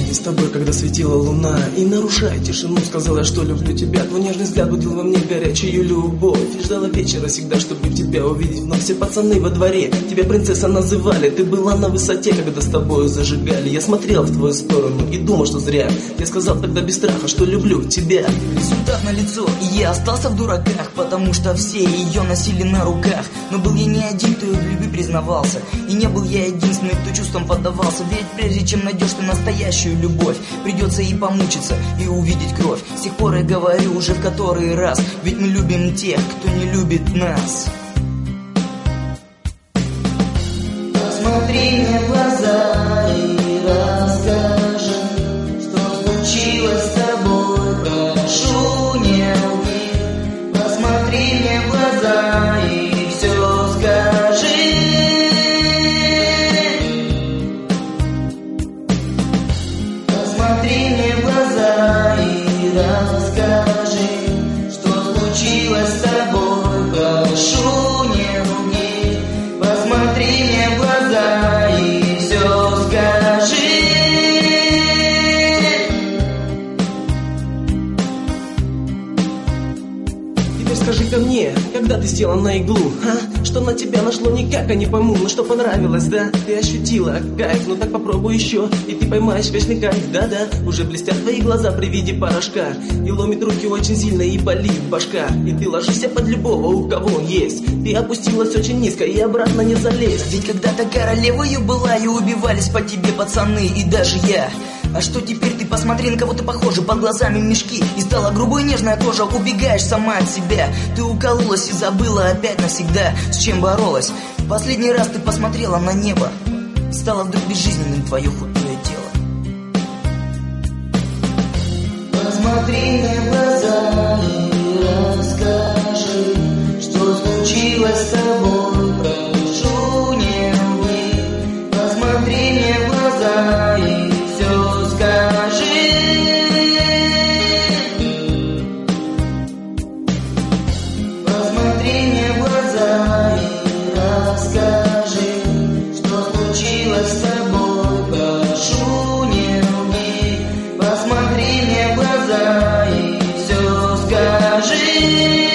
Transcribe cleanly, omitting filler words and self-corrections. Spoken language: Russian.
помни с тобой, когда светила луна, и нарушая тишину, сказала, что люблю тебя. Твой нежный взгляд будил во мне горячую любовь, и ждала вечера всегда, чтобы тебя увидеть вновь. Все пацаны во дворе тебя принцесса называли, ты была на высоте, когда с тобой зажигали. Я смотрел в твою сторону и думал, что зря. Я сказал тогда без страха, что люблю тебя. Результат на лицо, и я остался в дураках, потому что все ее носили на руках. Но был я не один, кто в любви признавался, и не был я единственный, кто чувствам поддавался. Ведь прежде чем найдешь ты настоящую любовь, придется и помучиться, и увидеть кровь. С тех пор я говорю уже в который раз, ведь мы любим тех, кто не любит нас. Посмотри мне в глаза и расскажи, что случилось с тобой, прошу, не лги. Посмотри мне в глаза и все скажи. Посмотри мне в глаза и расскажи, что случилось с тобой, прошу, не лги. Посмотри мне в глаза и все скажи. Теперь скажи-ка мне, когда ты села на иглу, а? Что на тебя нашло, никак я не пойму, но что понравилось, да? Ты ощутила кайф, ну так попробуй еще, и ты поймаешь вечный кайф, да-да. Уже блестят твои глаза при виде порошка, и ломит руки очень сильно, и болит башка. И ты ложишься под любого, у кого он есть. Ты опустилась очень низко, и обратно не залезть. Ведь когда-то королевою была, и убивались по тебе пацаны, и даже я. А что теперь ты посмотри, на кого ты похожа, под глазами мешки, и стала грубой нежная кожа, убегаешь сама от себя. Ты укололась и забыла опять навсегда, с чем боролась. Последний раз ты посмотрела на небо, и стало вдруг безжизненным твое худое тело. Посмотри мне в глаза и расскажи, что случилось с тобой, прошу, не лги. Посмотри мне в глаза и все скажи. Посмотри мне в глаза и расскажи, что случилось с тобой, прошу, не лги. Посмотри мне в глаза и все скажи.